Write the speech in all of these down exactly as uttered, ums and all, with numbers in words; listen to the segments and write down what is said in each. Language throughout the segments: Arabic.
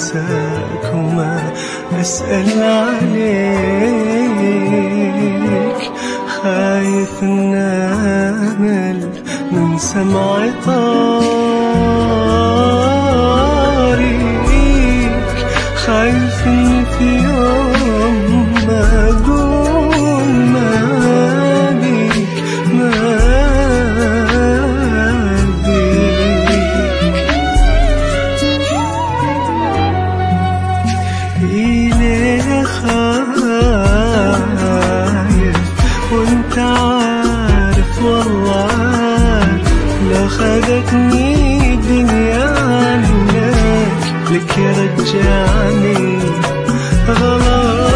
أنساك وما أسأل عليك، خايف إن أمل من سمع طاريك، خايف إن في يوم ما أقول ما بيك ما إلي خايف وانت عارف والله عارف، لو خدتني الدنيا عنك لك يرجعني غلاك.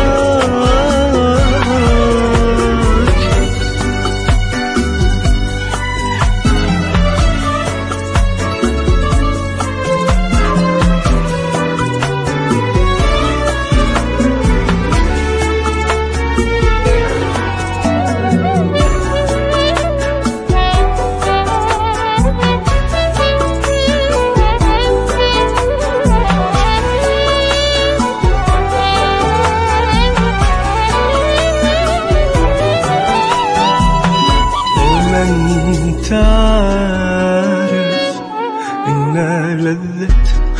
انت عارف ان لذة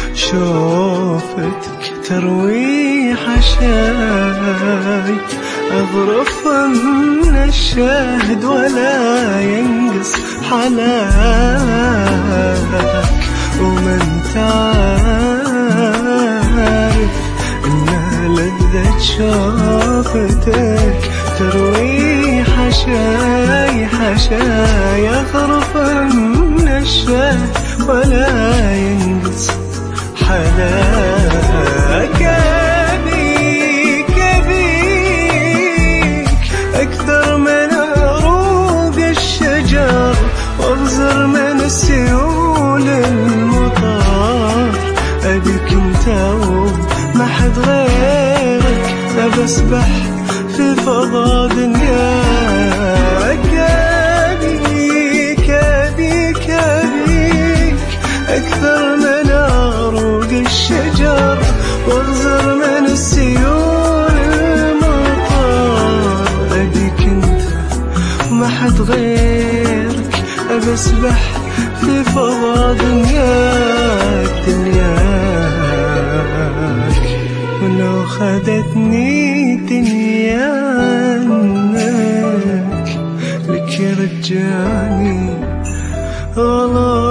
شوفتك تروي حشاي، اظرف من الشهد ولا ينقص حلاك. ومن تعرف ان لذة شوفتك تروي حشاي حشاي، أغرف من الشهد ولا ينقص حلاك. أبيك أبيك أكثر من عروق الشجر، وأغزر من السيول المطار. أبيك أنت وما حد غيرك، أبى أسبح في فضاء دنياك. أبيك أبيك أبيك أكثر من عروق الشجر، واغزر من السيول المطار. أبيك أنت وما حد غيرك، أبى أسبح في فضاء دنياك دنياك. ولو خدتني الدنيا عنك لك يرجعني غلاك.